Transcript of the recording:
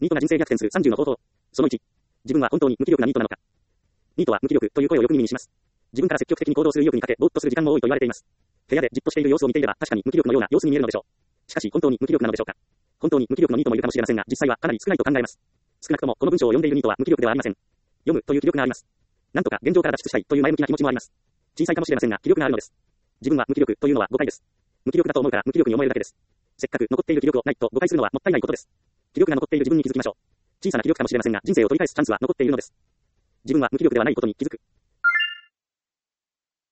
ニートが人生逆転する30の方法。その1。自分は本当に無気力なニートなのか。ニートは無気力という声をよく耳にします。自分から積極的に行動する意欲に欠け、ぼーっとする時間も多いと言われています。部屋でじっとしている様子を見ていれば、確かに無気力のような様子に見えるのでしょう。しかし本当に無気力なのでしょうか。本当に無気力のニートもいるかもしれませんが、実際はかなり少ないと考えます。少なくともこの文章を読んでいるニートは無気力ではありません。読むという気力があります。なんとか現状から脱出したいという前向きな気持ちもあります。小さいかもしれませんが、気力があるのです。自分は無気力というのは誤解です。無気力だと思うから無気力に思えるだけです。せっかく残っている気力をないと誤解するのはもったいないことです。気力が残っている自分に気づきましょう。小さな気力かもしれませんが、人生を取り返すチャンスは残っているのです。自分は無気力ではないことに気づく。